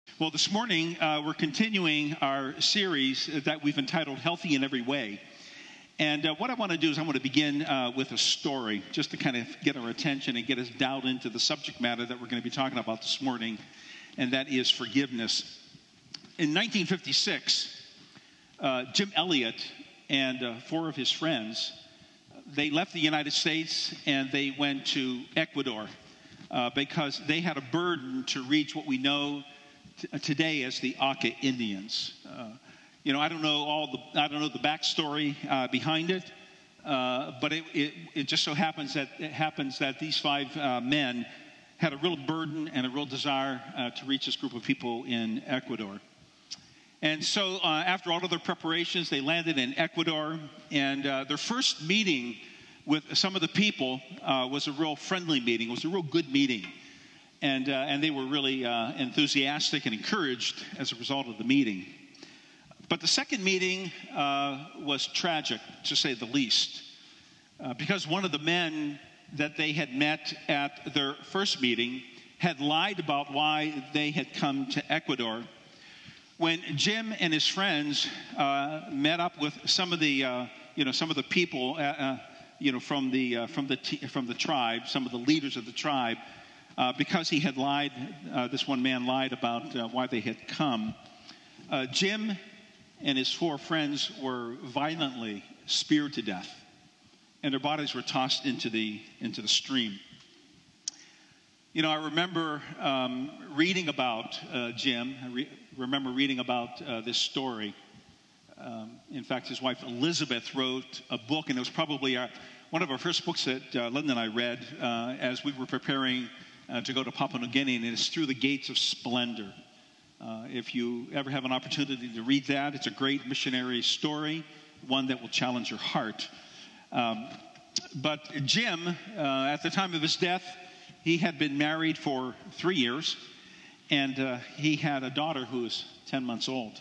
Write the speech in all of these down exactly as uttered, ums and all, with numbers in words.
Well, this morning uh, we're continuing our series that we've entitled Healthy in Every Way. And uh, what I want to do is I want to begin uh, with a story just to kind of get our attention and get us dialed into the subject matter that we're going to be talking about this morning, and that is forgiveness. In nineteen fifty-six, uh, Jim Elliot and uh, four of his friends, they left the United States and they went to Ecuador uh, because they had a burden to reach what we know today as the Auca Indians. Uh, you know, I don't know all the I don't know the backstory uh, behind it, uh, but it, it it just so happens that it happens that these five uh, men had a real burden and a real desire uh, to reach this group of people in Ecuador. And so, uh, after all of their preparations, they landed in Ecuador, and uh, their first meeting with some of the people uh, was a real friendly meeting. It was a real good meeting. And, uh, and they were really uh, enthusiastic and encouraged as a result of the meeting. But the second meeting uh, was tragic, to say the least, uh, because one of the men that they had met at their first meeting had lied about why they had come to Ecuador. When Jim and his friends uh, met up with some of the, uh, you know, some of the people, uh, uh, you know, from the uh, from the t- from the tribe, some of the leaders of the tribe. Uh, because he had lied, uh, this one man lied about uh, why they had come. Uh, Jim and his four friends were violently speared to death, and their bodies were tossed into the into the stream. You know, I remember um, reading about uh, Jim. I re- remember reading about uh, this story. Um, in fact, his wife Elizabeth wrote a book, and it was probably our, one of our first books that uh, Linda and I read uh, as we were preparing Uh, to go to Papua New Guinea, and it's Through the Gates of Splendor. Uh, if you ever have an opportunity to read that, it's a great missionary story, one that will challenge your heart. Um, but Jim, uh, at the time of his death, he had been married for three years, and uh, he had a daughter who was ten months old.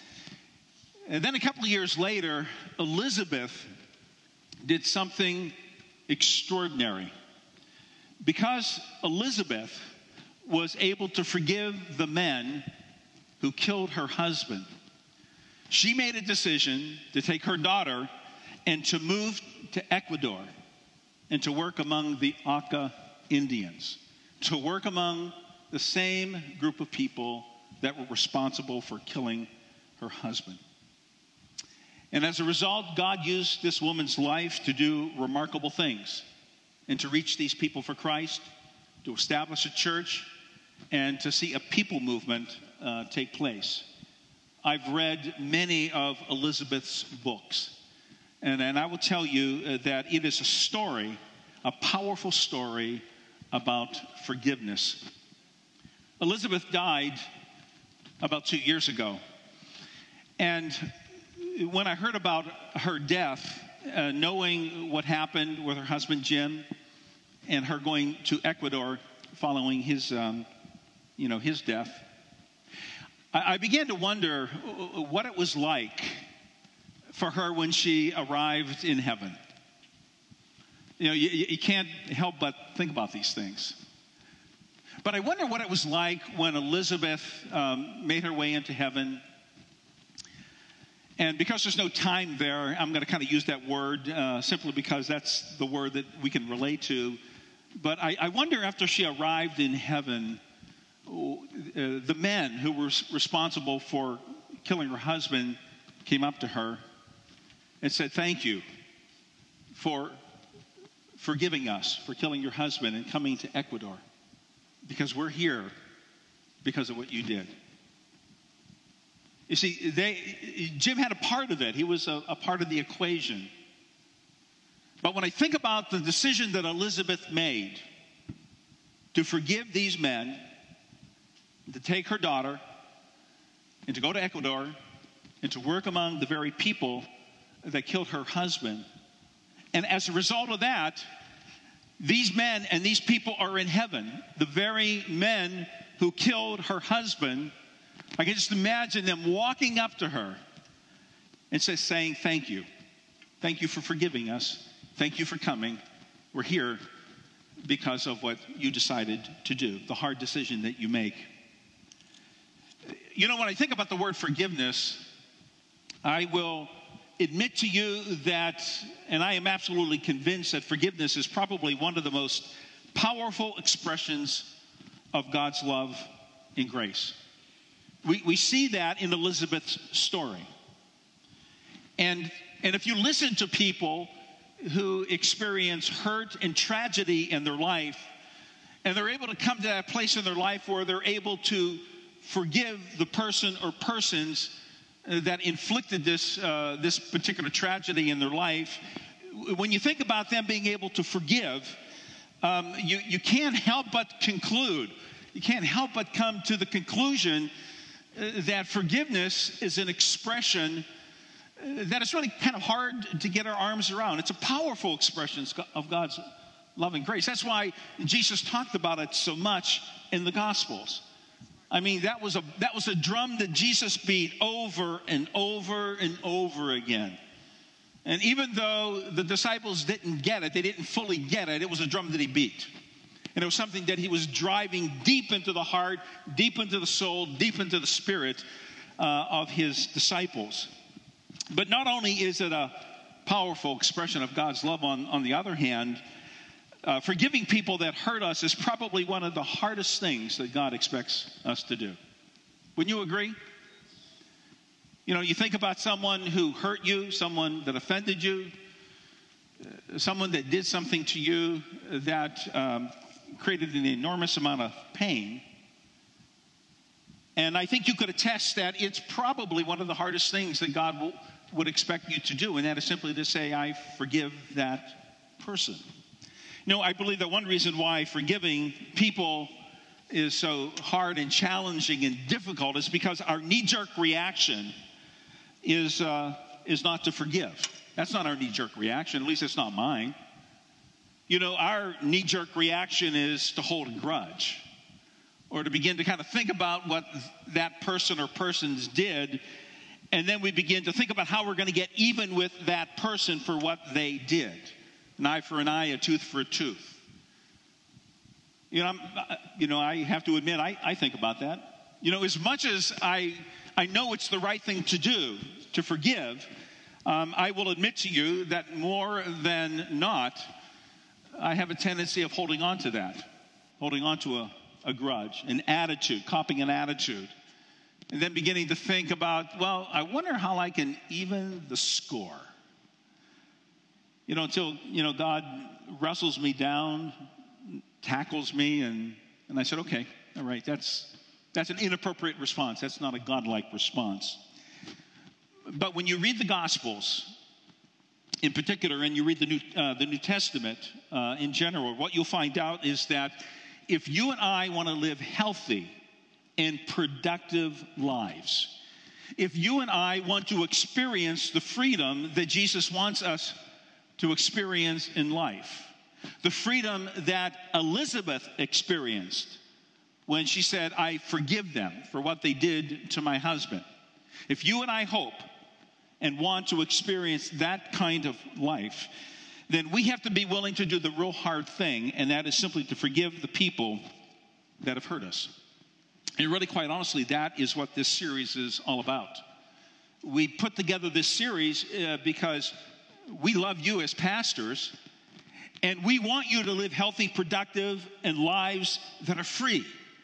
And then a couple of years later, Elizabeth did something extraordinary. Because Elizabeth was able to forgive the men who killed her husband, she made a decision to take her daughter and to move to Ecuador and to work among the Auca Indians, to work among the same group of people that were responsible for killing her husband. And as a result, God used this woman's life to do remarkable things, and to reach these people for Christ, to establish a church, and to see a people movement uh, take place. I've read many of Elizabeth's books, and, and I will tell you uh, that it is a story, a powerful story about forgiveness. Elizabeth died about two years ago, and when I heard about her death, uh, knowing what happened with her husband Jim, and her going to Ecuador following his, um, you know, his death, I, I began to wonder what it was like for her when she arrived in heaven. You know, you, you can't help but think about these things. But I wonder what it was like when Elizabeth um, made her way into heaven. And because there's no time there, I'm going to kind of use that word uh, simply because that's the word that we can relate to. But I, I wonder, after she arrived in heaven, uh, the men who were responsible for killing her husband came up to her and said, "Thank you for forgiving us for killing your husband and coming to Ecuador, because we're here because of what you did." You see, they, Jim had a part of it. He was a, a part of the equation. But when I think about the decision that Elizabeth made to forgive these men, to take her daughter, and to go to Ecuador, and to work among the very people that killed her husband, and as a result of that, these men and these people are in heaven, the very men who killed her husband, I can just imagine them walking up to her and say, saying, "Thank you. Thank you for forgiving us. Thank you for coming. We're here because of what you decided to do, the hard decision that you make." You know, when I think about the word forgiveness, I will admit to you that, and I am absolutely convinced that forgiveness is probably one of the most powerful expressions of God's love and grace. We, we see that in Elizabeth's story. And, and if you listen to people who experience hurt and tragedy in their life, and they're able to come to that place in their life where they're able to forgive the person or persons that inflicted this, uh, this particular tragedy in their life, when you think about them being able to forgive, um, you, you can't help but conclude, you can't help but come to the conclusion uh, that forgiveness is an expression uh, that is really kind of hard to get our arms around. It's a powerful expression of God's love and grace. That's why Jesus talked about it so much in the Gospels. I mean, that was a that was a drum that Jesus beat over and over and over again. And even though the disciples didn't get it, they didn't fully get it, it was a drum that he beat. And it was something that he was driving deep into the heart, deep into the soul, deep into the spirit uh, of his disciples. But not only is it a powerful expression of God's love, on, on the other hand, Uh, forgiving people that hurt us is probably one of the hardest things that God expects us to do. Wouldn't you agree? You know, you think about someone who hurt you, someone that offended you, uh, someone that did something to you that um, created an enormous amount of pain. And I think you could attest that it's probably one of the hardest things that God will, would expect you to do, and that is simply to say, I forgive that person. You know, I believe that one reason why forgiving people is so hard and challenging and difficult is because our knee-jerk reaction is uh, is not to forgive. That's not our knee-jerk reaction. At least it's not mine. You know, our knee-jerk reaction is to hold a grudge or to begin to kind of think about what that person or persons did, and then we begin to think about how we're going to get even with that person for what they did. An eye for an eye, a tooth for a tooth. You know, I'm, you know, I have to admit, I, I think about that. You know, as much as I, I know it's the right thing to do, to forgive, um, I will admit to you that more than not, I have a tendency of holding on to that, holding on to a, a grudge, an attitude, copying an attitude, and then beginning to think about, well, I wonder how I can even the score. You know, until, you know, God wrestles me down, tackles me, and, and I said, okay, all right, that's that's an inappropriate response. That's not a God-like response. But when you read the Gospels in particular, and you read the New, uh, the New Testament uh, in general, what you'll find out is that if you and I want to live healthy and productive lives, if you and I want to experience the freedom that Jesus wants us to experience in life, the freedom that Elizabeth experienced when she said, I forgive them for what they did to my husband. If you and I hope and want to experience that kind of life, then we have to be willing to do the real hard thing, and that is simply to forgive the people that have hurt us. And really, quite honestly, that is what this series is all about. We put together this series uh, because we love you as pastors, and we want you to live healthy, productive, and lives that are free.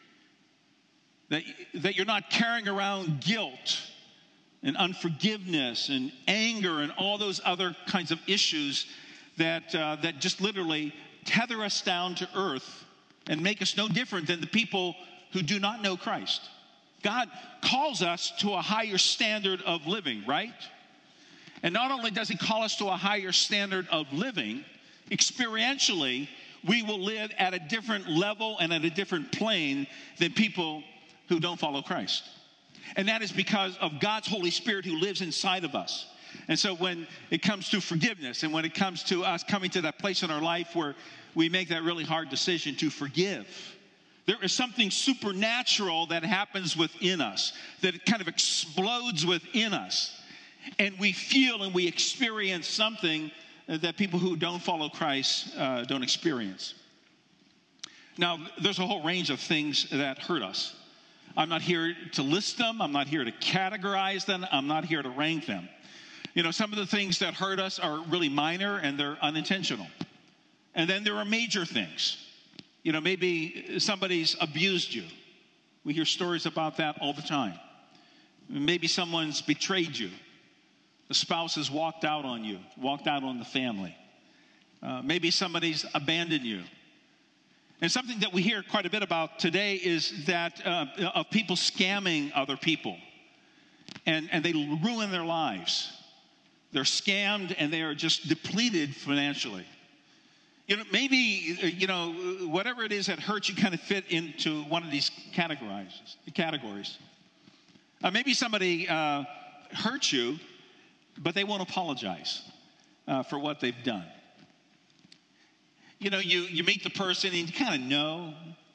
That, that you're not carrying around guilt and unforgiveness and anger and all those other kinds of issues that, uh, that just literally tether us down to earth and make us no different than the people who do not know Christ. God calls us to a higher standard of living, right? And not only does he call us to a higher standard of living, experientially, we will live at a different level and at a different plane than people who don't follow Christ. And that is because of God's Holy Spirit who lives inside of us. And so when it comes to forgiveness and when it comes to us coming to that place in our life where we make that really hard decision to forgive, there is something supernatural that happens within us, that it kind of explodes within us. And we feel and we experience something that people who don't follow Christ uh, don't experience. Now, there's a whole range of things that hurt us. I'm not here to list them. I'm not here to categorize them. I'm not here to rank them. You know, some of the things that hurt us are really minor and they're unintentional. And then there are major things. You know, maybe somebody's abused you. We hear stories about that all the time. Maybe someone's betrayed you. The spouse has walked out on you, walked out on the family. Uh, maybe somebody's abandoned you. And something that we hear quite a bit about today is that uh, of people scamming other people. And, and they ruin their lives. They're scammed and they are just depleted financially. You know, maybe, you know, whatever it is that hurts you kind of fit into one of these categories. categories. Uh, maybe somebody uh, hurt you, but they won't apologize uh, for what they've done. You know, you, you meet the person and you kind of know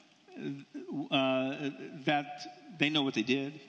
uh, that they know what they did.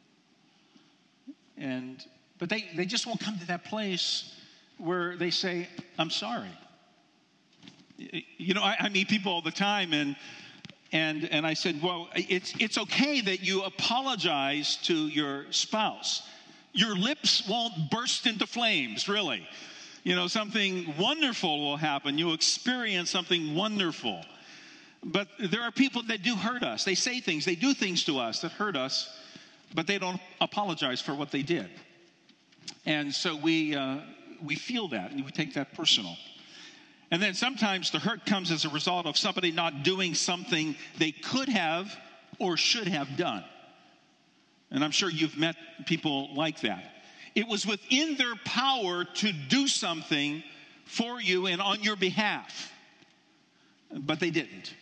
And but they, they just won't come to that place where they say, I'm sorry. You know, I, I meet people all the time, and and and I said, well, it's it's okay that you apologize to your spouse. Your lips won't burst into flames, really. You know, something wonderful will happen. You'll experience something wonderful. But there are people that do hurt us. They say things, they do things to us that hurt us, but they don't apologize for what they did. And so we uh, we feel that, and we take that personal. And then sometimes the hurt comes as a result of somebody not doing something they could have or should have done. And I'm sure you've met people like that. It was within their power to do something for you and on your behalf, but they didn't.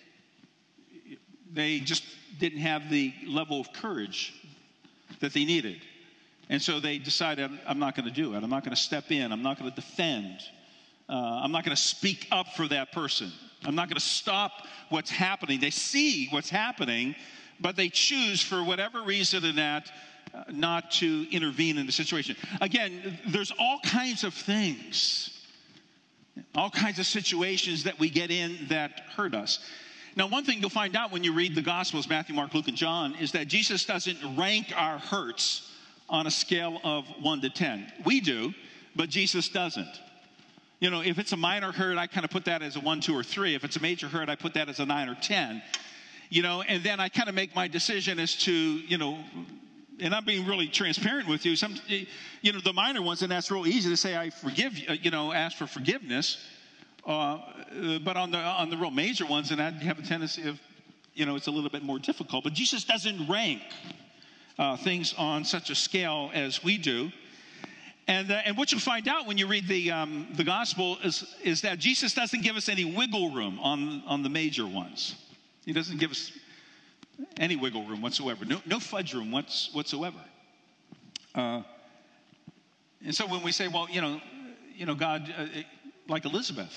They just didn't have the level of courage that they needed. And so they decided, I'm not going to do it. I'm not going to step in. I'm not going to defend. Uh, I'm not going to speak up for that person. I'm not going to stop what's happening. They see what's happening, but they choose for whatever reason in that uh, not to intervene in the situation. Again, there's all kinds of things, all kinds of situations that we get in that hurt us. Now, one thing you'll find out when you read the Gospels, Matthew, Mark, Luke, and John, is that Jesus doesn't rank our hurts on a scale of one to ten. We do, but Jesus doesn't. You know, if it's a minor hurt, I kind of put that as a one, two, or three. If it's a major hurt, I put that as a nine or ten. You know, and then I kind of make my decision as to, you know, and I'm being really transparent with you. Some, you know, the minor ones, and that's real easy to say, I forgive you, you know, ask for forgiveness. Uh, but on the on the real major ones, and I have a tendency of, you know, it's a little bit more difficult. But Jesus doesn't rank uh, things on such a scale as we do. And, uh, and what you'll find out when you read the um, the gospel is, is that Jesus doesn't give us any wiggle room on, on the major ones. He doesn't give us any wiggle room whatsoever. No, no fudge room whatsoever. Uh, and so when we say, well, you know, you know, God, uh, like Elizabeth,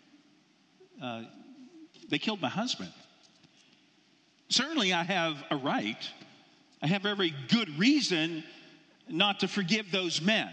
uh, they killed my husband. Certainly I have a right, I have every good reason not to forgive those men.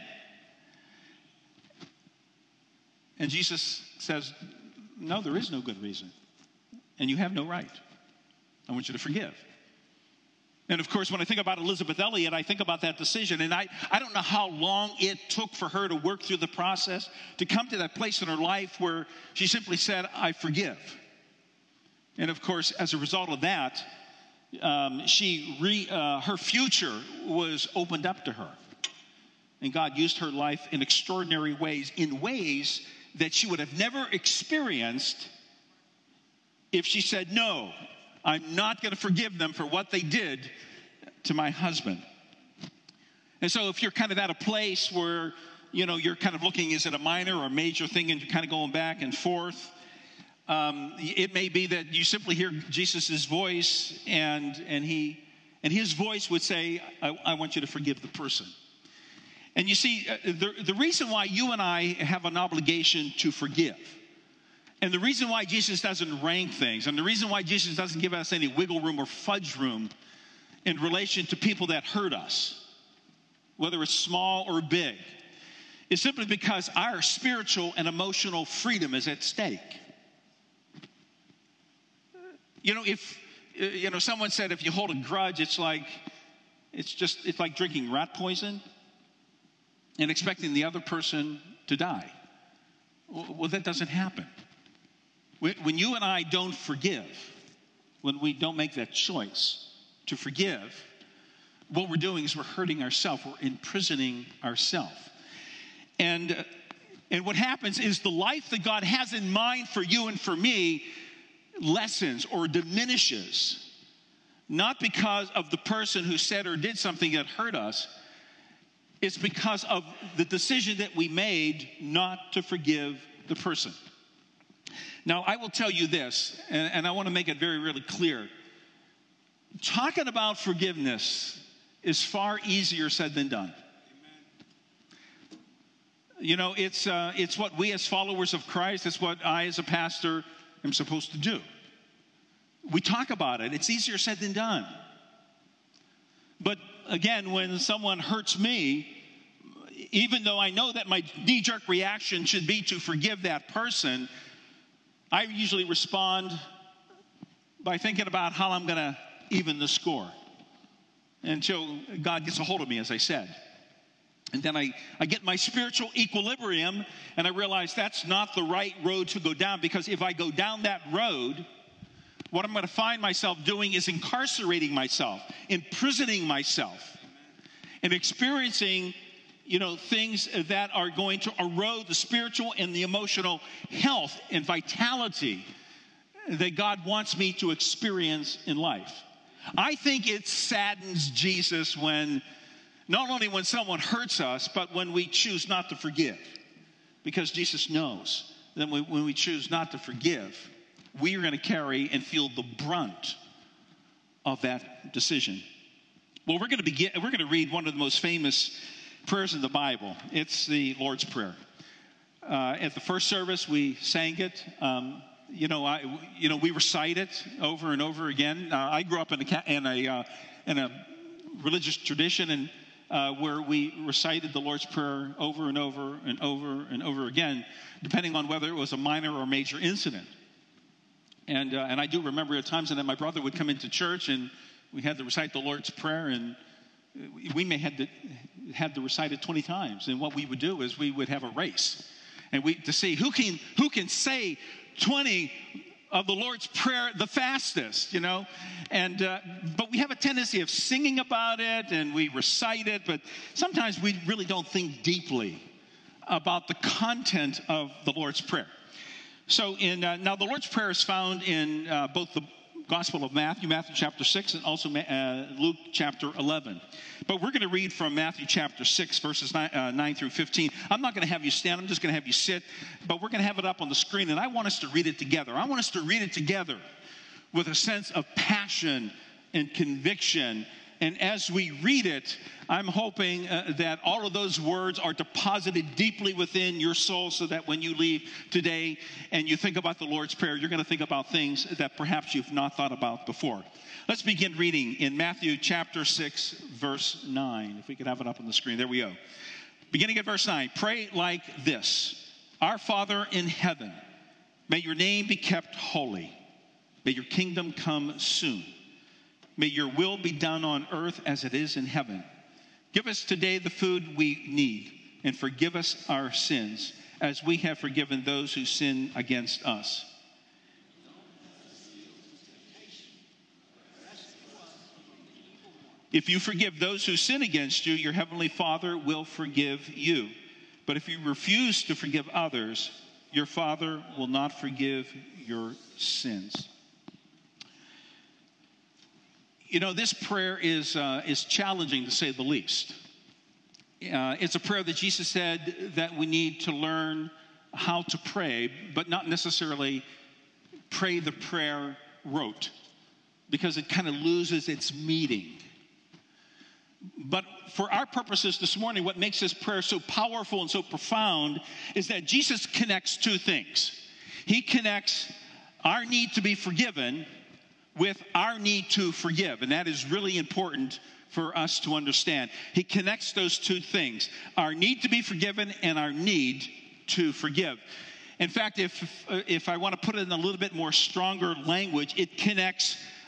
And Jesus says, no, there is no good reason. And you have no right. I want you to forgive. And of course, when I think about Elizabeth Elliot, I think about that decision. And I, I don't know how long it took for her to work through the process to come to that place in her life where she simply said, I forgive. And of course, as a result of that, um, she re, uh, her future was opened up to her. And God used her life in extraordinary ways, in ways that she would have never experienced if she said, no, I'm not going to forgive them for what they did to my husband. And so if you're kind of at a place where, you know, you're kind of looking, is it a minor or a major thing, and you're kind of going back and forth, um, it may be that you simply hear Jesus' voice, and and he and his voice would say, I, I want you to forgive the person. And you see, the, the reason why you and I have an obligation to forgive, and the reason why Jesus doesn't rank things, and the reason why Jesus doesn't give us any wiggle room or fudge room in relation to people that hurt us, whether it's small or big, is simply because our spiritual and emotional freedom is at stake. You know, if you know, someone said if you hold a grudge, it's like, it's just, it's like drinking rat poison and expecting the other person to die. Well, that doesn't happen. When you and I don't forgive, when we don't make that choice to forgive, what we're doing is we're hurting ourselves. We're imprisoning ourselves. And, uh, and what happens is the life that God has in mind for you and for me lessens or diminishes, not because of the person who said or did something that hurt us. It's because of the decision that we made not to forgive the person. Now, I will tell you this, and, and I want to make it very, really clear. Talking about forgiveness is far easier said than done. Amen. You know, it's, uh, it's what we as followers of Christ, it's what I as a pastor am supposed to do. We talk about it. It's easier said than done. But again, when someone hurts me, even though I know that my knee-jerk reaction should be to forgive that person, I usually respond by thinking about how I'm going to even the score until God gets a hold of me, as I said. And then I, I get my spiritual equilibrium, and I realize that's not the right road to go down, because if I go down that road, what I'm going to find myself doing is incarcerating myself, imprisoning myself, and experiencing, you know, things that are going to erode the spiritual and the emotional health and vitality that God wants me to experience in life. I think it saddens Jesus when, not only when someone hurts us, but when we choose not to forgive. Because Jesus knows that when we choose not to forgive, we are going to carry and feel the brunt of that decision. Well, we're going to begin, we're going to read one of the most famous prayers in the Bible. It's the Lord's Prayer. Uh, at the first service, we sang it. Um, you know, I, you know, we recite it over and over again. Uh, I grew up in a in a uh, in a religious tradition, and uh, where we recited the Lord's Prayer over and over and over and over again, depending on whether it was a minor or major incident. And uh, and I do remember at times that my brother would come into church, and we had to recite the Lord's Prayer, and we may have to had to recite it twenty times. And what we would do is we would have a race, and we to see who can who can say twenty of the Lord's Prayer the fastest, you know. And uh, but we have a tendency of singing about it, and we recite it, but sometimes we really don't think deeply about the content of the Lord's Prayer. So in uh, now the Lord's Prayer is found in uh, both the Gospel of Matthew, Matthew chapter six, and also uh, Luke chapter eleven. But we're going to read from Matthew chapter six, verses nine, uh, nine through fifteen. I'm not going to have you stand. I'm just going to have you sit. But we're going to have it up on the screen, and I want us to read it together. I want us to read it together with a sense of passion and conviction. And as we read it, I'm hoping uh, that all of those words are deposited deeply within your soul, so that when you leave today and you think about the Lord's Prayer, you're going to think about things that perhaps you've not thought about before. Let's begin reading in Matthew chapter six, verse nine. If we could have it up on the screen. There we go. Beginning at verse nine. Pray like this: Our Father in heaven, may your name be kept holy. May your kingdom come soon. May your will be done on earth as it is in heaven. Give us today the food we need, and forgive us our sins, as we have forgiven those who sin against us. If you forgive those who sin against you, your heavenly Father will forgive you. But if you refuse to forgive others, your Father will not forgive your sins. You know, this prayer is uh, is challenging, to say the least. Uh, it's a prayer that Jesus said that we need to learn how to pray, but not necessarily pray the prayer rote, because it kind of loses its meaning. But for our purposes this morning, what makes this prayer so powerful and so profound is that Jesus connects two things. He connects our need to be forgiven with our need to forgive. And that is really important for us to understand. He connects those two things: our need to be forgiven and our need to forgive. In fact, if if I want to put it in a little bit more stronger language, it connects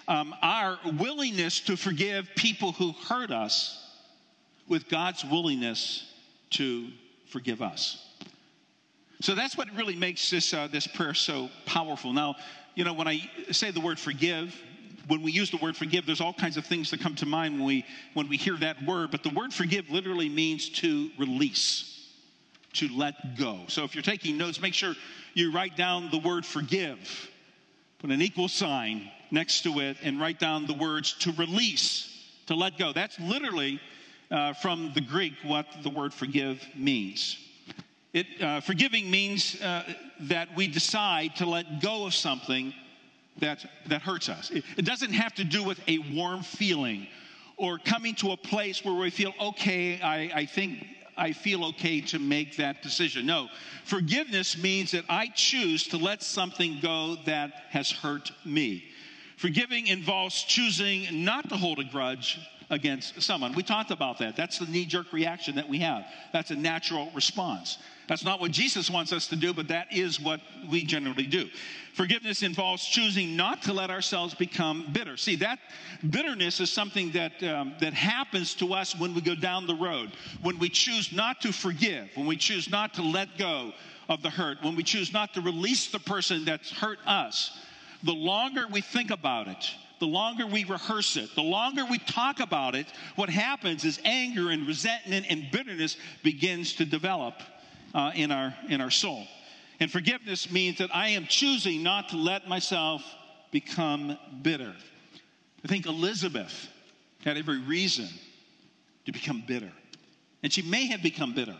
um, our willingness to forgive people who hurt us with God's willingness to forgive us. So that's what really makes this uh, this prayer so powerful. Now, you know, when I say the word forgive, when we use the word forgive, there's all kinds of things that come to mind when we when we hear that word. But the word forgive literally means to release, to let go. So if you're taking notes, make sure you write down the word forgive. Put an equal sign next to it and write down the words to release, to let go. That's literally uh, from the Greek what the word forgive means. It, uh, forgiving means uh, that we decide to let go of something that, that hurts us. It, it doesn't have to do with a warm feeling or coming to a place where we feel, okay, I, I think I feel okay to make that decision. No, forgiveness means that I choose to let something go that has hurt me. Forgiving involves choosing not to hold a grudge against someone. We talked about that. That's the knee-jerk reaction that we have. That's a natural response. That's not what Jesus wants us to do, but that is what we generally do. Forgiveness involves choosing not to let ourselves become bitter. See, that bitterness is something that um, that happens to us when we go down the road, when we choose not to forgive, when we choose not to let go of the hurt, when we choose not to release the person that's hurt us. The longer we think about it, the longer we rehearse it, the longer we talk about it, what happens is anger and resentment and bitterness begins to develop uh, in our in our soul. And forgiveness means that I am choosing not to let myself become bitter. I think Elizabeth had every reason to become bitter. And she may have become bitter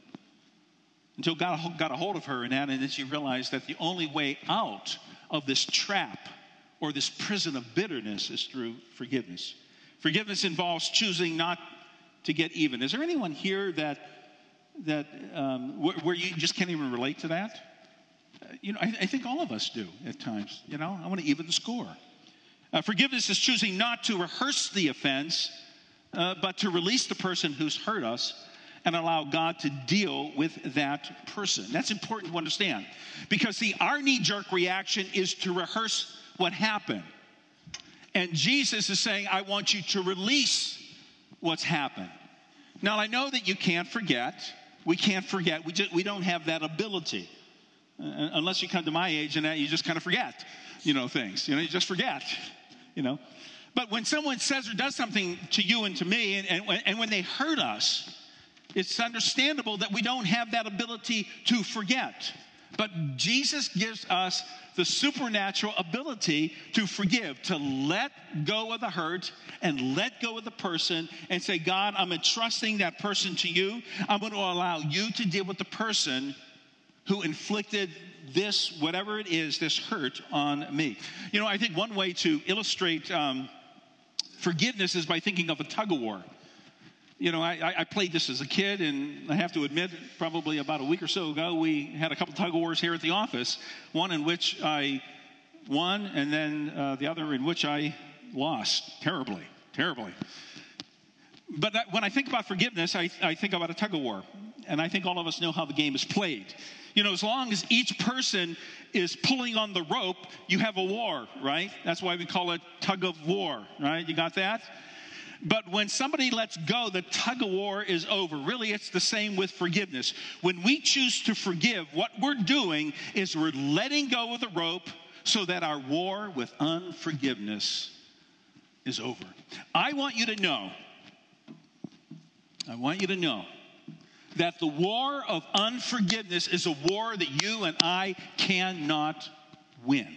until God got a hold of her and that, and then she realized that the only way out of this trap or this prison of bitterness is through forgiveness. Forgiveness involves choosing not to get even. Is there anyone here that that um, where, where you just can't even relate to that? Uh, you know, I, I think all of us do at times. You know, I want to even the score. Uh, forgiveness is choosing not to rehearse the offense, uh, but to release the person who's hurt us and allow God to deal with that person. That's important to understand. Because, see, our knee-jerk reaction is to rehearse what happened. And Jesus is saying, I want you to release what's happened. Now, I know that you can't forget. We can't forget. We, just, we don't have that ability. Uh, unless you come to my age and that you just kind of forget, you know, things. You know, you just forget, you know. But when someone says or does something to you and to me, and, and, and when they hurt us, it's understandable that we don't have that ability to forget. But Jesus gives us the supernatural ability to forgive, to let go of the hurt and let go of the person and say, God, I'm entrusting that person to you. I'm going to allow you to deal with the person who inflicted this, whatever it is, this hurt on me. You know, I think one way to illustrate um, forgiveness is by thinking of a tug-of-war. You know, I, I played this as a kid, and I have to admit, probably about a week or so ago, we had a couple tug-of-wars here at the office, one in which I won, and then uh, the other in which I lost terribly, terribly. But that, when I think about forgiveness, I, I think about a tug-of-war, and I think all of us know how the game is played. You know, as long as each person is pulling on the rope, you have a war, right? That's why we call it tug-of-war, right? You got that? But when somebody lets go, the tug-of-war is over. Really, it's the same with forgiveness. When we choose to forgive, what we're doing is we're letting go of the rope so that our war with unforgiveness is over. I want you to know, I want you to know that the war of unforgiveness is a war that you and I cannot win.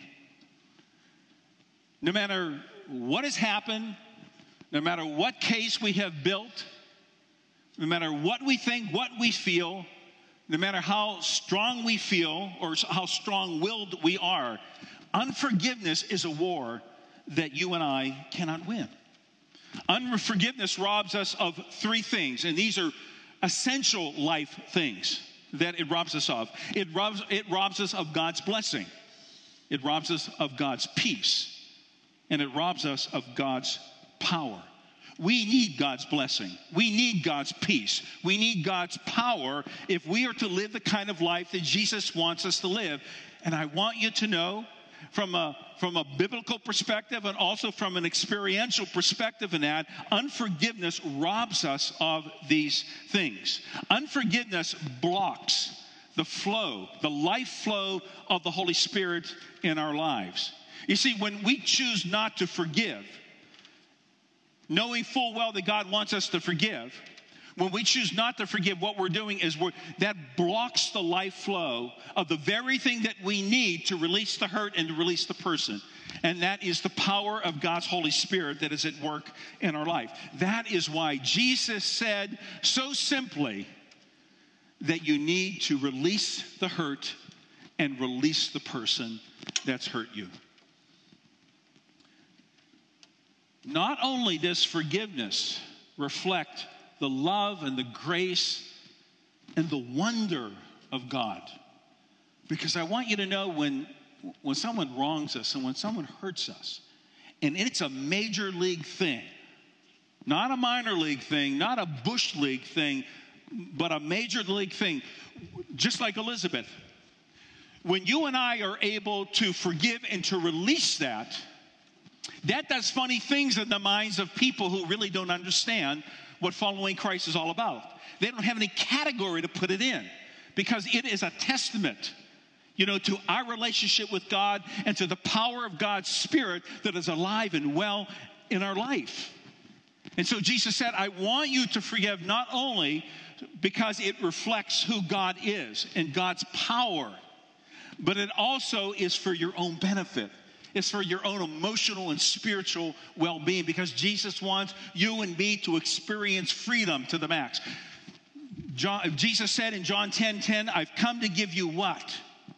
No matter what has happened, no matter what case we have built, no matter what we think, what we feel, no matter how strong we feel or how strong-willed we are, unforgiveness is a war that you and I cannot win. Unforgiveness robs us of three things, and these are essential life things that it robs us of. It robs, it robs us of God's blessing. It robs us of God's peace. And it robs us of God's power. We need God's blessing. We need God's peace. We need God's power if we are to live the kind of life that Jesus wants us to live. And I want you to know from a, from a biblical perspective and also from an experiential perspective in that, unforgiveness robs us of these things. Unforgiveness blocks the flow, the life flow of the Holy Spirit in our lives. You see, when we choose not to forgive, knowing full well that God wants us to forgive, when we choose not to forgive, what we're doing is we're, that blocks the life flow of the very thing that we need to release the hurt and to release the person. And that is the power of God's Holy Spirit that is at work in our life. That is why Jesus said so simply that you need to release the hurt and release the person that's hurt you. Not only does forgiveness reflect the love and the grace and the wonder of God, because I want you to know when, when someone wrongs us and when someone hurts us, and it's a major league thing, not a minor league thing, not a bush league thing, but a major league thing, just like Elizabeth. When you and I are able to forgive and to release that, that does funny things in the minds of people who really don't understand what following Christ is all about. They don't have any category to put it in because it is a testament, you know, to our relationship with God and to the power of God's Spirit that is alive and well in our life. And so Jesus said, I want you to forgive not only because it reflects who God is and God's power, but it also is for your own benefit. It's for your own emotional and spiritual well-being because Jesus wants you and me to experience freedom to the max. John, Jesus said in John ten ten, I've come to give you what?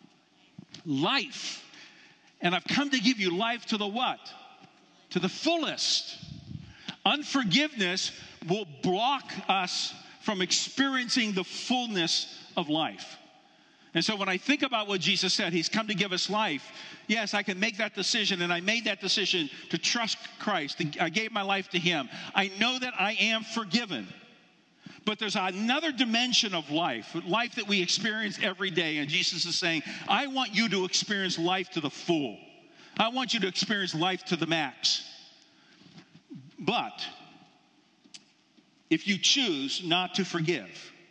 Life. And I've come to give you life to the what? To the fullest. Unforgiveness will block us from experiencing the fullness of life. And so when I think about what Jesus said, he's come to give us life. Yes, I can make that decision, and I made that decision to trust Christ. I gave my life to him. I know that I am forgiven. But there's another dimension of life, life that we experience every day. And Jesus is saying, I want you to experience life to the full. I want you to experience life to the max. But if you choose not to forgive,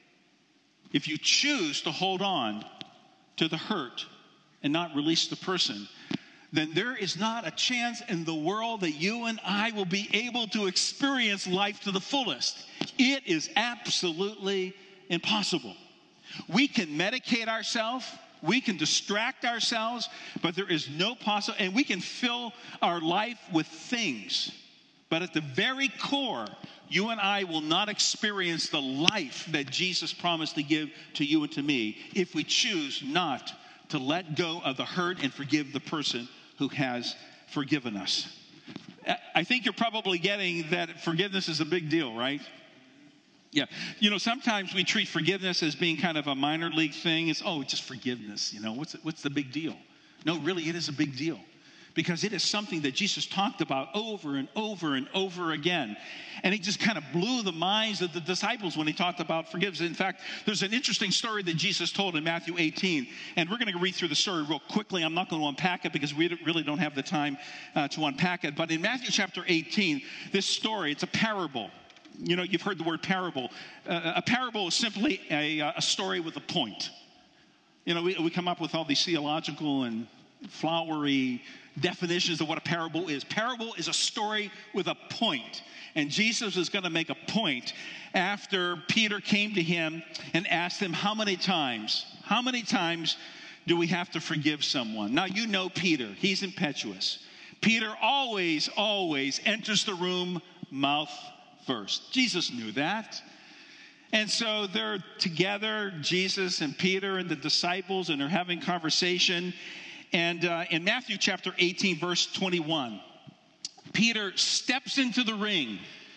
if you choose to hold on to the hurt and not release the person, then there is not a chance in the world that you and I will be able to experience life to the fullest. It is absolutely impossible. We can medicate ourselves, we can distract ourselves, but there is no possible, and we can fill our life with things. But at the very core, you and I will not experience the life that Jesus promised to give to you and to me if we choose not to let go of the hurt and forgive the person who has forgiven us. I think you're probably getting that forgiveness is a big deal, right? Yeah. You know, sometimes we treat forgiveness as being kind of a minor league thing. It's, oh, just forgiveness. You know, what's, what's the big deal? No, really, it is a big deal. Because it is something that Jesus talked about over and over and over again. And he just kind of blew the minds of the disciples when he talked about forgiveness. In fact, there's an interesting story that Jesus told in Matthew eighteen. And we're going to read through the story real quickly. I'm not going to unpack it because we really don't have the time uh, to unpack it. But in Matthew chapter eighteen, this story, it's a parable. You know, you've heard the word parable. Uh, a parable is simply a, a story with a point. You know, we, we come up with all these theological and flowery definitions of what a parable is. Parable is a story with a point. And Jesus is going to make a point after Peter came to him and asked him, how many times, how many times do we have to forgive someone? Now, you know Peter. He's impetuous. Peter always, always enters the room mouth first. Jesus knew that. And so they're together, Jesus and Peter and the disciples, and they're having conversation. And uh, in Matthew chapter eighteen, verse twenty-one, Peter steps into the ring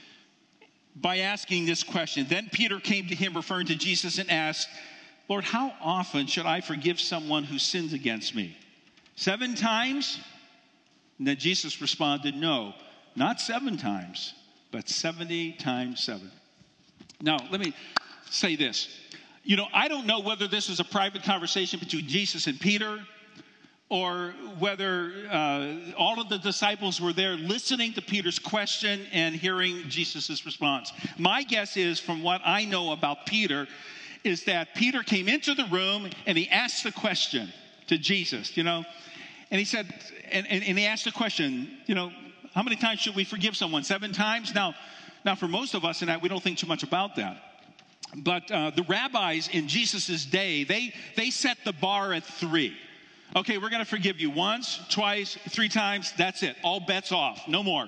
by asking this question. Then Peter came to him, referring to Jesus, and asked, Lord, how often should I forgive someone who sins against me? Seven times? And then Jesus responded, no, not seven times, but seventy times seven. Now, let me say this. You know, I don't know whether this is a private conversation between Jesus and Peter, or whether uh, all of the disciples were there listening to Peter's question and hearing Jesus' response. My guess is, from what I know about Peter, is that Peter came into the room and he asked the question to Jesus, you know, and he said, and, and, and he asked the question, you know, how many times should we forgive someone? Seven times? Now, now for most of us, and we don't think too much about that. But uh, the rabbis in Jesus' day, they, they set the bar at three. Okay, we're going to forgive you once, twice, three times. That's it. All bets off. No more.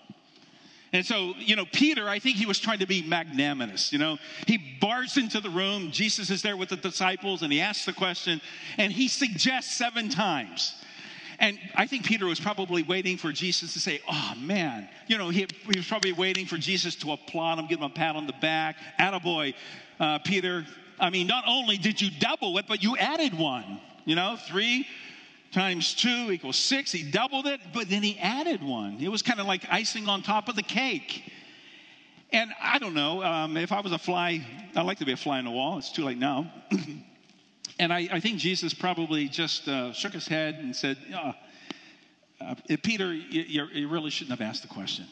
And so, you know, Peter, I think he was trying to be magnanimous. You know, he barged into the room. Jesus is there with the disciples, and he asks the question, and he suggests seven times. And I think Peter was probably waiting for Jesus to say, oh, man. You know, he, he was probably waiting for Jesus to applaud him, give him a pat on the back. Attaboy, uh, Peter. I mean, not only did you double it, but you added one. You know, three times two equals six. He doubled it, but then he added one. It was kind of like icing on top of the cake. And I don't know, um, if I was a fly, I'd like to be a fly on the wall. It's too late now. And I, I think Jesus probably just uh, shook his head and said, oh, uh, Peter, you, you really shouldn't have asked the question.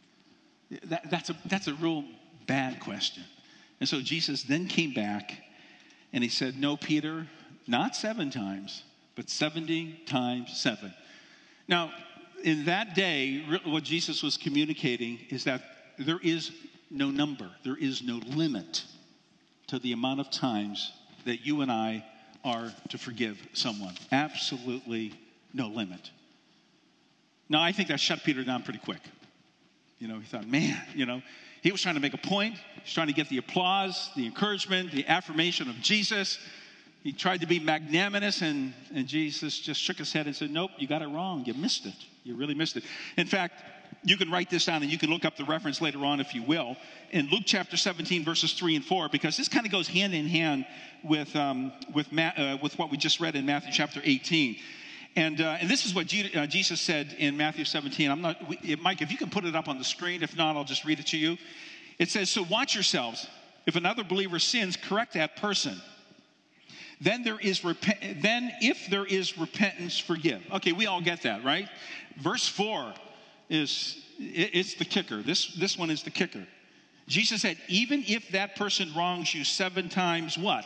That, that's, a, that's a real bad question. And so Jesus then came back and he said, no, Peter, not seven times, but seventy times seven. Now, in that day, what Jesus was communicating is that there is no number, there is no limit to the amount of times that you and I are to forgive someone. Absolutely no limit. Now, I think that shut Peter down pretty quick. You know, he thought, man, you know, he was trying to make a point. He was trying to get the applause, the encouragement, the affirmation of Jesus. He tried to be magnanimous, and, and Jesus just shook his head and said, nope, you got it wrong. You missed it. You really missed it. In fact, you can write this down, and you can look up the reference later on if you will, in Luke chapter seventeen, verses three and four, because this kind of goes hand in hand with, um, with, Ma- uh, with what we just read in Matthew chapter eighteen. And, uh, and this is what G- uh, Jesus said in Matthew seventeen. I'm not, we, Mike, if you can put it up on the screen. If not, I'll just read it to you. It says, so watch yourselves. If another believer sins, correct that person. Then there is rep- then if there is repentance, forgive. Okay, we all get that, right? Verse four is it, it's the kicker. This this one is the kicker. Jesus said, even if that person wrongs you seven times, what?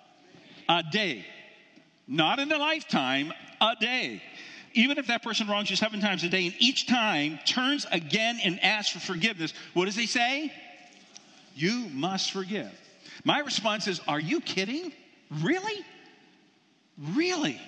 A day. Not in a lifetime, a day. Even if that person wrongs you seven times a day, and each time turns again and asks for forgiveness, what does he say? You must forgive. My response is, are you kidding? Really? Really?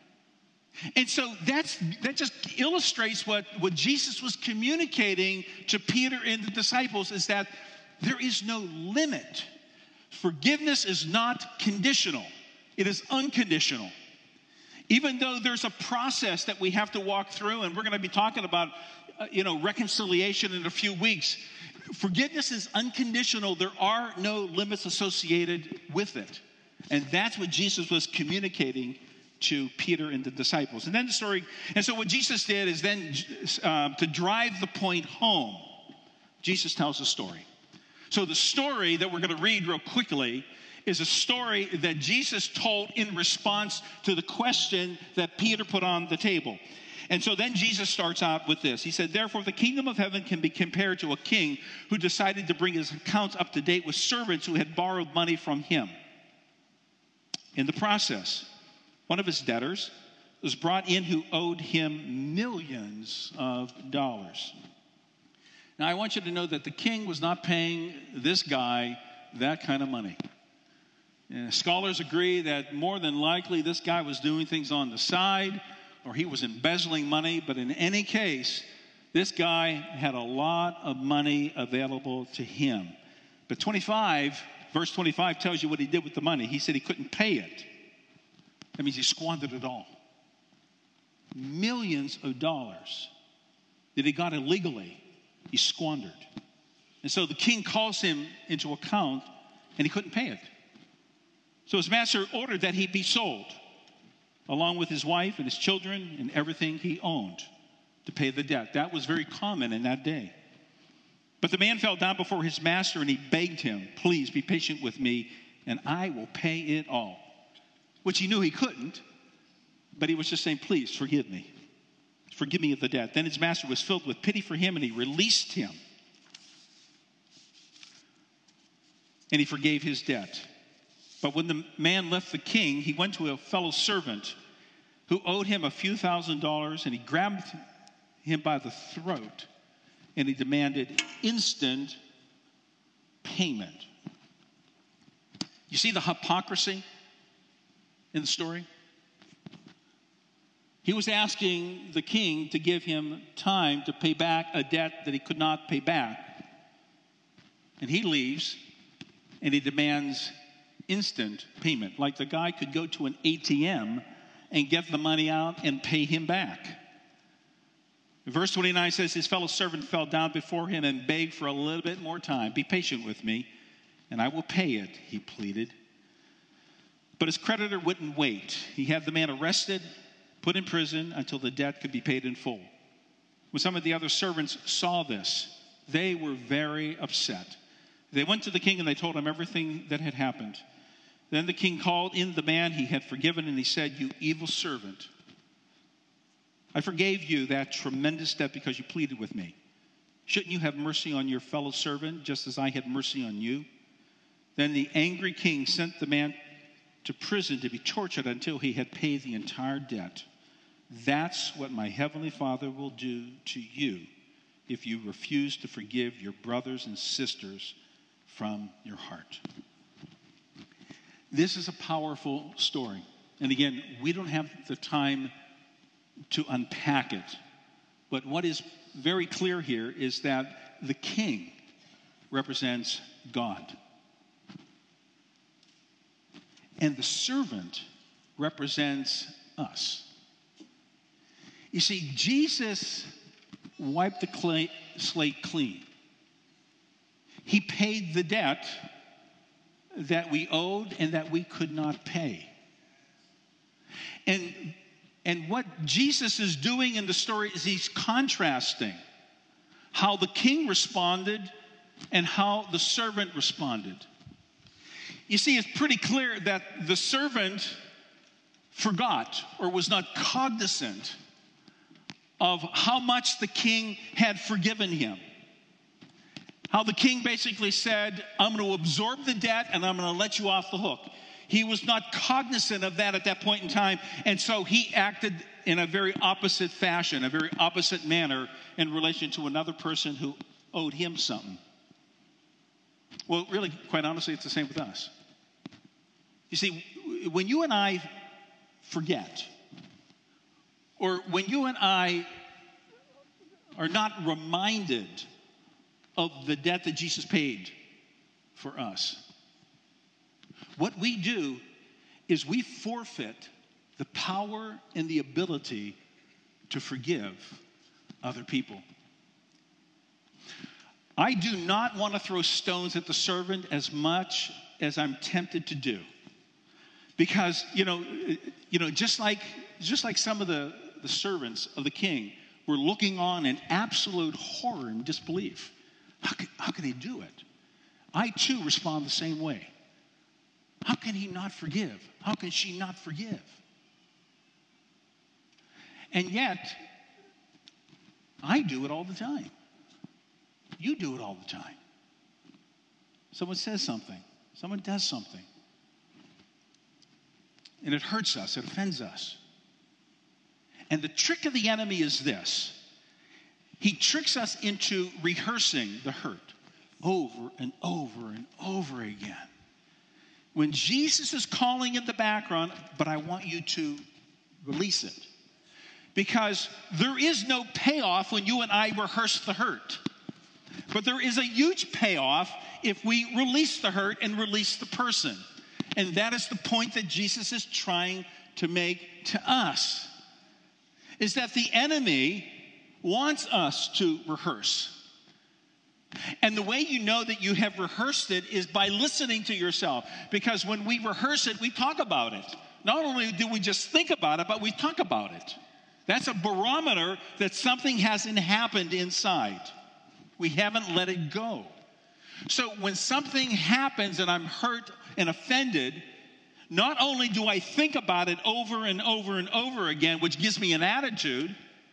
And so that's that just illustrates what, what Jesus was communicating to Peter and the disciples, is that there is no limit. Forgiveness is not conditional. It is unconditional. Even though there's a process that we have to walk through, and we're going to be talking about, uh, you know, reconciliation in a few weeks. Forgiveness is unconditional. There are no limits associated with it. And that's what Jesus was communicating to Peter and the disciples. And then the story, and so what Jesus did is then uh, to drive the point home, Jesus tells a story. So the story that we're going to read real quickly is a story that Jesus told in response to the question that Peter put on the table. And so then Jesus starts out with this. He said, therefore, the kingdom of heaven can be compared to a king who decided to bring his accounts up to date with servants who had borrowed money from him. In the process, one of his debtors was brought in who owed him millions of dollars. Now, I want you to know that the king was not paying this guy that kind of money. And scholars agree that more than likely this guy was doing things on the side, or he was embezzling money. But in any case, this guy had a lot of money available to him. But twenty-five... Verse twenty-five tells you what he did with the money. He said he couldn't pay it. That means he squandered it all. Millions of dollars that he got illegally, he squandered. And so the king calls him into account, and he couldn't pay it. So his master ordered that he be sold, along with his wife and his children and everything he owned, to pay the debt. That was very common in that day. But the man fell down before his master, and he begged him, please be patient with me, and I will pay it all. Which he knew he couldn't. But he was just saying, please forgive me. Forgive me of the debt. Then his master was filled with pity for him, and he released him. And he forgave his debt. But when the man left the king, he went to a fellow servant who owed him a few thousand dollars, and he grabbed him by the throat, and he demanded instant payment. You see the hypocrisy in the story? He was asking the king to give him time to pay back a debt that he could not pay back. And he leaves, and he demands instant payment. Like the guy could go to an A T M and get the money out and pay him back. Verse twenty-nine says, his fellow servant fell down before him and begged for a little bit more time. Be patient with me, and I will pay it, he pleaded. But his creditor wouldn't wait. He had the man arrested, put in prison until the debt could be paid in full. When some of the other servants saw this, they were very upset. They went to the king and they told him everything that had happened. Then the king called in the man he had forgiven, and he said, you evil servant, I forgave you that tremendous debt because you pleaded with me. Shouldn't you have mercy on your fellow servant just as I had mercy on you? Then the angry king sent the man to prison to be tortured until he had paid the entire debt. That's what my heavenly Father will do to you if you refuse to forgive your brothers and sisters from your heart. This is a powerful story. And again, we don't have the time to unpack it. But what is very clear here is that the king represents God. And the servant represents us. You see, Jesus wiped the clay, slate clean. He paid the debt that we owed and that we could not pay. And, and what Jesus is doing in the story is he's contrasting how the king responded and how the servant responded. You see, it's pretty clear that the servant forgot or was not cognizant of how much the king had forgiven him. How the king basically said, I'm going to absorb the debt and I'm going to let you off the hook. He was not cognizant of that at that point in time, and so he acted in a very opposite fashion, a very opposite manner in relation to another person who owed him something. Well, really, quite honestly, it's the same with us. You see, when you and I forget, or when you and I are not reminded of the debt that Jesus paid for us, what we do is we forfeit the power and the ability to forgive other people. I do not want to throw stones at the servant as much as I'm tempted to do. Because, you know, you know, just like just like some of the, the servants of the king were looking on in absolute horror and disbelief. How could, how could he do it? I too respond the same way. How can he not forgive? How can she not forgive? And yet, I do it all the time. You do it all the time. Someone says something. Someone does something. And it hurts us. It offends us. And the trick of the enemy is this. He tricks us into rehearsing the hurt over and over and over again. When Jesus is calling in the background, but I want you to release it. Because there is no payoff when you and I rehearse the hurt. But there is a huge payoff if we release the hurt and release the person. And that is the point that Jesus is trying to make to us. Is that the enemy wants us to rehearse. And the way you know that you have rehearsed it is by listening to yourself. Because when we rehearse it, we talk about it. Not only do we just think about it, but we talk about it. That's a barometer that something hasn't happened inside. We haven't let it go. So when something happens and I'm hurt and offended, Not only do I think about it over and over and over again, which gives me an attitude,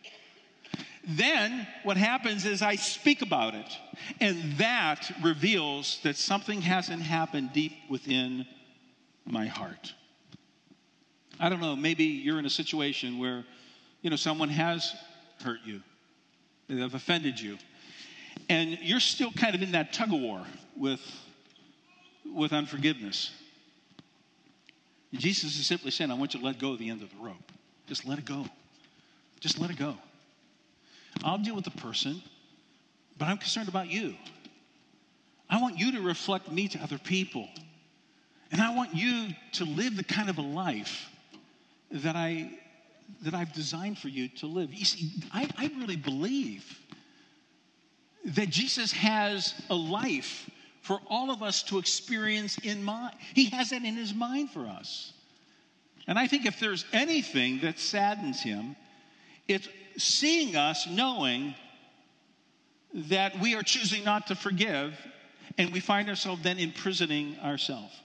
then what happens is I speak about it. And that reveals that something hasn't happened deep within my heart. I don't know, maybe you're in a situation where, you know, someone has hurt you. They have offended you. And you're still kind of in that tug of war with, with unforgiveness. And Jesus is simply saying, I want you to let go of the end of the rope. Just let it go. Just let it go. I'll deal with the person, but I'm concerned about you. I want you to reflect me to other people. And I want you to live the kind of a life that, I, that I've designed for you to live. You see, I, I really believe that Jesus has a life for all of us to experience in mind. He has that in his mind for us. And I think if there's anything that saddens him, it's seeing us knowing that we are choosing not to forgive, and we find ourselves then imprisoning ourselves.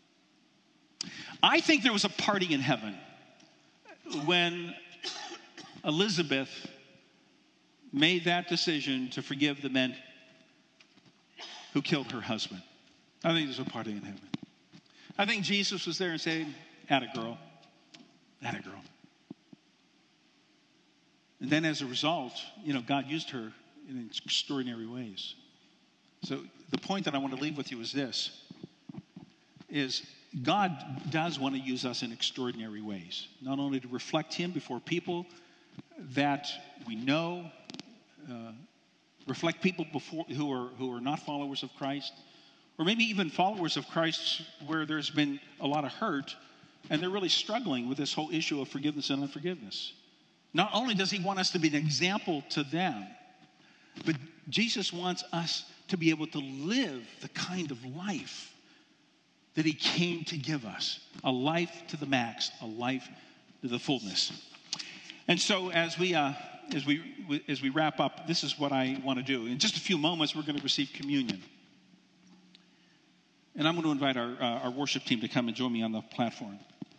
I think there was a party in heaven when Elizabeth made that decision to forgive the men who killed her husband. I think there's a party in heaven. I think Jesus was there and saying, atta girl, atta girl. And then as a result, you know, God used her in extraordinary ways. So the point that I want to leave with you is this, is God does want to use us in extraordinary ways, not only to reflect him before people that we know, uh, reflect people before who are who are not followers of Christ, or maybe even followers of Christ where there's been a lot of hurt, and they're really struggling with this whole issue of forgiveness and unforgiveness. Not only does he want us to be an example to them, but Jesus wants us to be able to live the kind of life that he came to give us. A life to the max, a life to the fullness. And so as we uh, as we as we wrap up, this is what I want to do. In just a few moments, we're going to receive communion. And I'm going to invite our, uh, our worship team to come and join me on the platform.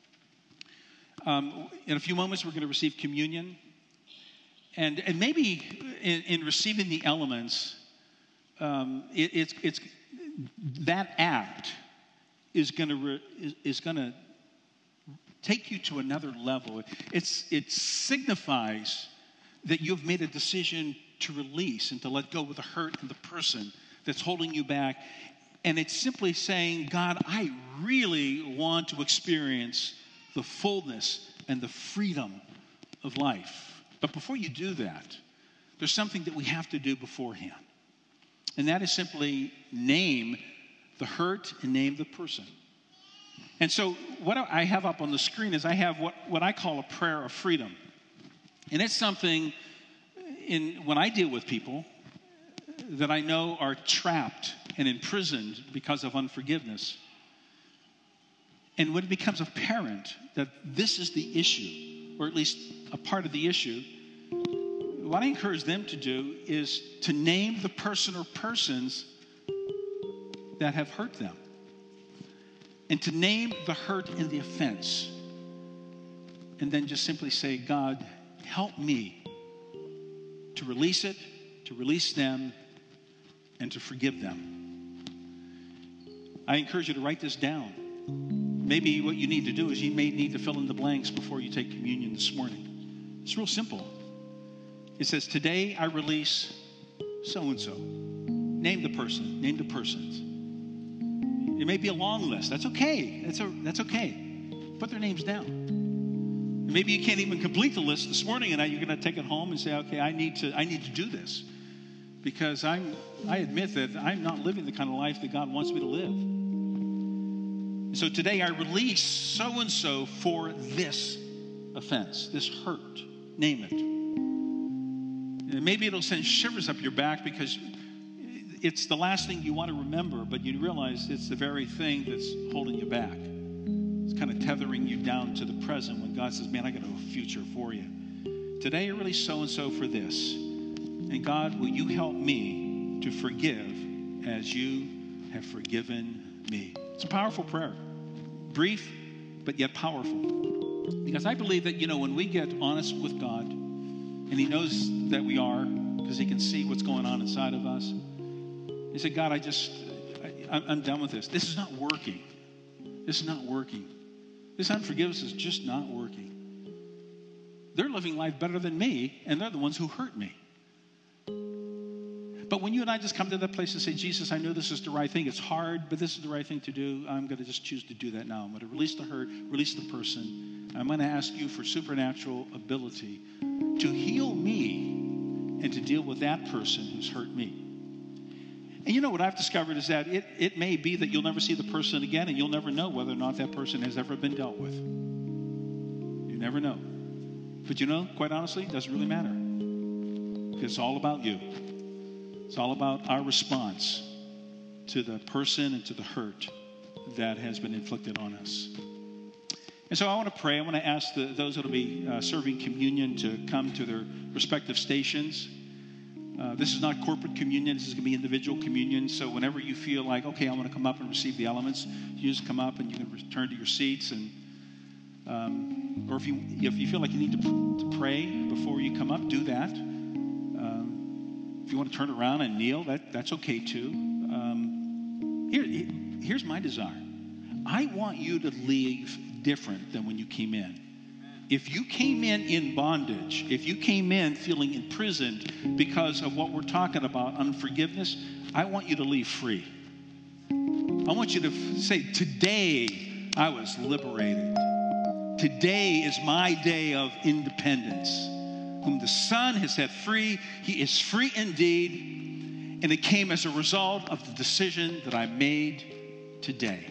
Um, in a few moments, we're going to receive communion. And, and maybe in, in receiving the elements, um, it, it's, it's, that act is going to re, is, is going to take you to another level. It's, it signifies that you've made a decision to release and to let go of the hurt and the person that's holding you back. And it's simply saying, God, I really want to experience the fullness and the freedom of life. But before you do that, there's something that we have to do beforehand. And that is simply name the hurt and name the person. And so what I have up on the screen is I have what, what I call a prayer of freedom. And it's something in when I deal with people that I know are trapped and imprisoned because of unforgiveness. And when it becomes apparent that this is the issue, or at least a part of the issue, what I encourage them to do is to name the person or persons that have hurt them. And to name the hurt and the offense. And then just simply say, God, help me to release it, to release them, and to forgive them. I encourage you to write this down. Maybe what you need to do is you may need to fill in the blanks before you take communion this morning. It's real simple. It says, today I release so-and-so. Name the person. Name the persons. It may be a long list. That's okay. That's, a, that's okay. Put their names down. And maybe you can't even complete the list this morning, and now you're going to take it home and say, okay, I need to, I need to do this. Because I'm, I admit that I'm not living the kind of life that God wants me to live. So today I release so-and-so for this offense, this hurt. Name it. And maybe it'll send shivers up your back because it's the last thing you want to remember, but you realize it's the very thing that's holding you back. It's kind of tethering you down to the present when God says, man, I got a future for you. Today I release so-and-so for this. And God, will you help me to forgive as you have forgiven me? It's a powerful prayer. Brief, but yet powerful. Because I believe that, you know, when we get honest with God, and he knows that we are, because he can see what's going on inside of us, he said, God, I just, I, I'm done with this. This is not working. This is not working. This unforgiveness is just not working. They're living life better than me, and they're the ones who hurt me. But when you and I just come to that place and say, Jesus, I know this is the right thing. It's hard, but this is the right thing to do. I'm going to just choose to do that now. I'm going to release the hurt, release the person. I'm going to ask you for supernatural ability to heal me and to deal with that person who's hurt me. And you know what I've discovered is that it, it may be that you'll never see the person again, and you'll never know whether or not that person has ever been dealt with. You never know. But you know, quite honestly, it doesn't really matter. It's all about you. It's all about our response to the person and to the hurt that has been inflicted on us. And so I want to pray. I want to ask the, those that will be uh, serving communion to come to their respective stations. Uh, this is not corporate communion. This is going to be individual communion. So whenever you feel like, okay, I want to come up and receive the elements, you just come up and you can return to your seats. And um, or if you if you feel like you need to, to pray before you come up, do that. Um, if you want to turn around and kneel, that that's okay too. Um, here, here's my desire. I want you to leave different than when you came in. If you came in in bondage, if you came in feeling imprisoned because of what we're talking about, unforgiveness, I want you to leave free. I want you to f- say, today I was liberated. Today is my day of independence. Whom the Son has set free, he is free indeed. And it came as a result of the decision that I made today.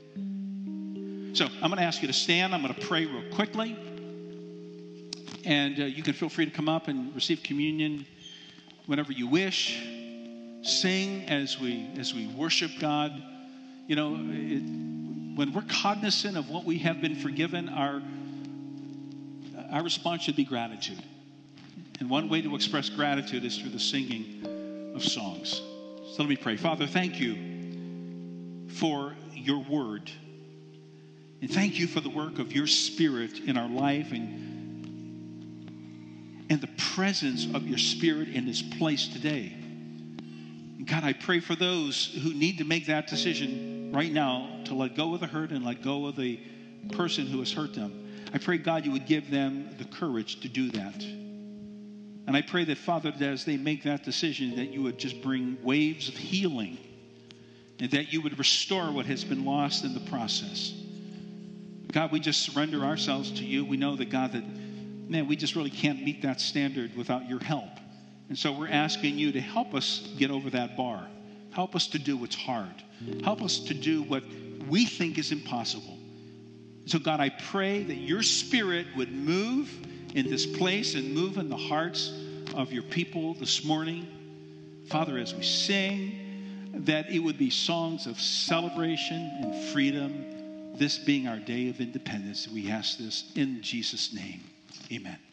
So I'm going to ask you to stand. I'm going to pray real quickly. And uh, you can feel free to come up and receive communion whenever you wish. Sing as we as we worship God. You know, it, when we're cognizant of what we have been forgiven, our our response should be gratitude. And one way to express gratitude is through the singing of songs. So let me pray. Father, thank you for your word. And thank you for the work of your Spirit in our life and and the presence of your Spirit in this place today. And God, I pray for those who need to make that decision right now to let go of the hurt and let go of the person who has hurt them. I pray, God, you would give them the courage to do that. And I pray that, Father, that as they make that decision, that you would just bring waves of healing and that you would restore what has been lost in the process. God, we just surrender ourselves to you. We know that, God, that man, we just really can't meet that standard without your help. And so we're asking you to help us get over that bar. Help us to do what's hard. Help us to do what we think is impossible. So God, I pray that your Spirit would move in this place and move in the hearts of your people this morning. Father, as we sing, that it would be songs of celebration and freedom, this being our day of independence. We ask this in Jesus' name. Amen.